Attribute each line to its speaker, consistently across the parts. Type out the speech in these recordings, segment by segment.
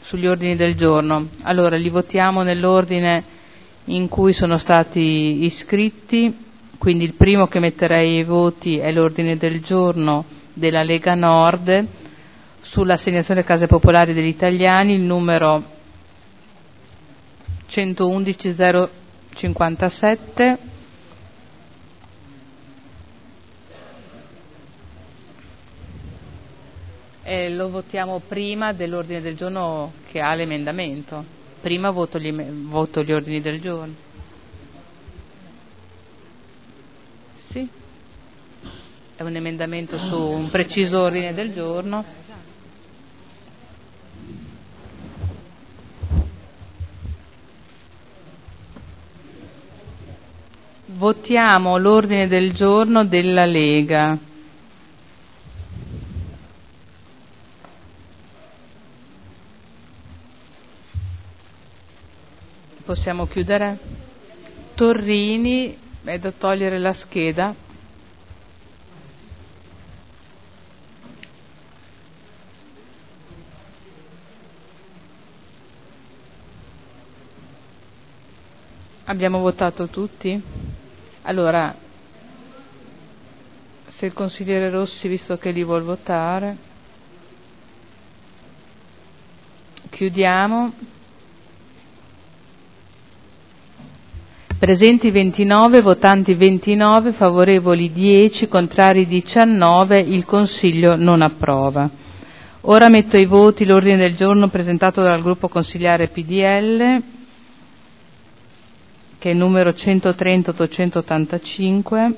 Speaker 1: sugli ordini del giorno. Allora, li votiamo nell'ordine in cui sono stati iscritti, quindi il primo che metterei ai voti è l'ordine del giorno della Lega Nord sull'assegnazione case popolari degli italiani, il numero 111.057. Lo votiamo prima dell'ordine del giorno che ha l'emendamento. Prima voto gli ordini del giorno. Sì, è un emendamento su un preciso ordine del giorno. Votiamo l'ordine del giorno della Lega. Possiamo chiudere? Torrini, è da togliere la scheda. Abbiamo votato tutti? Allora, se il consigliere Rossi, visto che li vuol votare, chiudiamo. Presenti 29, votanti 29, favorevoli 10, contrari 19, il Consiglio non approva. Ora metto ai voti l'ordine del giorno presentato dal gruppo consigliare PDL, che è il numero 130-885.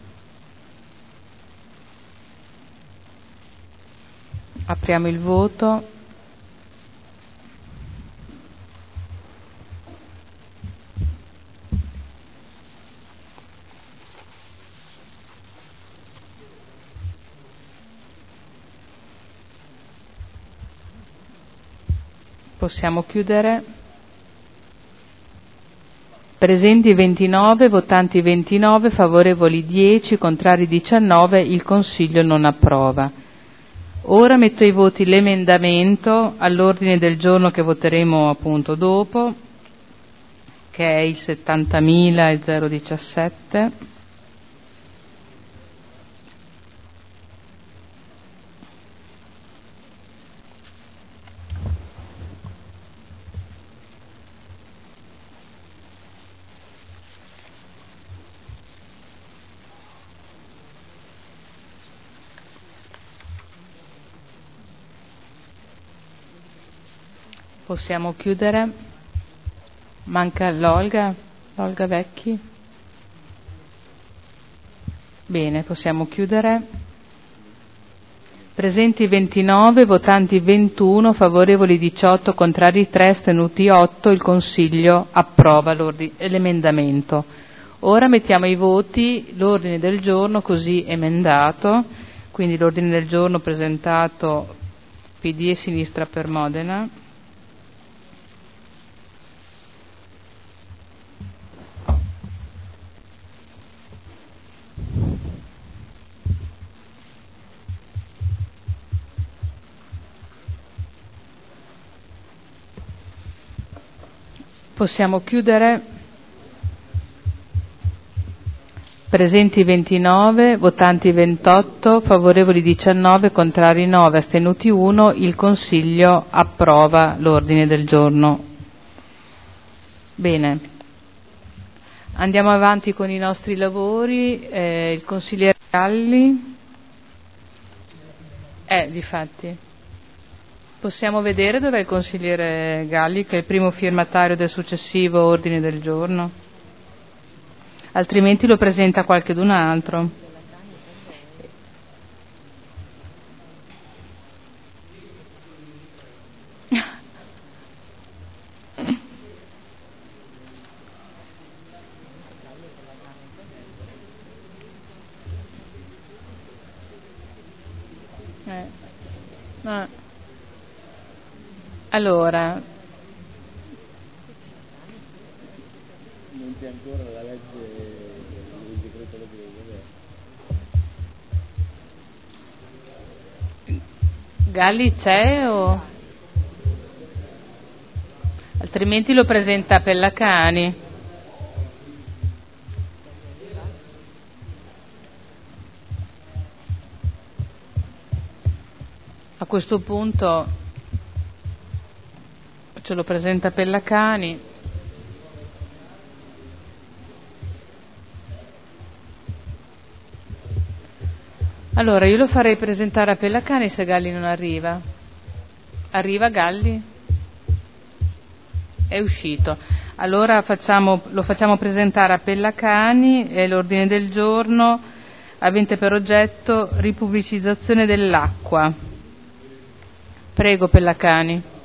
Speaker 1: Apriamo il voto. Possiamo chiudere. Presenti 29, votanti 29, favorevoli 10, contrari 19, il Consiglio non approva. Ora metto ai voti l'emendamento all'ordine del giorno che voteremo appunto dopo, che è il 70.017. Possiamo chiudere. Manca l'Olga Vecchi. Bene, possiamo chiudere. Presenti 29, votanti 21, favorevoli 18, contrari 3, astenuti 8, il Consiglio approva l'emendamento. Ora mettiamo ai voti l'ordine del giorno così emendato, quindi l'ordine del giorno presentato PD e Sinistra per Modena. Possiamo chiudere. Presenti 29, votanti 28, favorevoli 19, contrari 9, astenuti 1, il Consiglio approva l'ordine del giorno. Bene, andiamo avanti con i nostri lavori. Il consigliere Galli. Difatti. Possiamo vedere dov'è il consigliere Galli, che è il primo firmatario del successivo ordine del giorno? Altrimenti lo presenta qualchedun altro. Allora,
Speaker 2: non c'è ancora la legge, il decreto legge.
Speaker 1: Galli c'è o? altrimenti lo presenta Pellacani. A questo punto ce lo presenta Pellacani. Allora io lo farei presentare a Pellacani se Galli non arriva. Arriva Galli? È uscito. Allora lo facciamo presentare a Pellacani, è l'ordine del giorno avente per oggetto ripubblicizzazione dell'acqua. Prego Pellacani.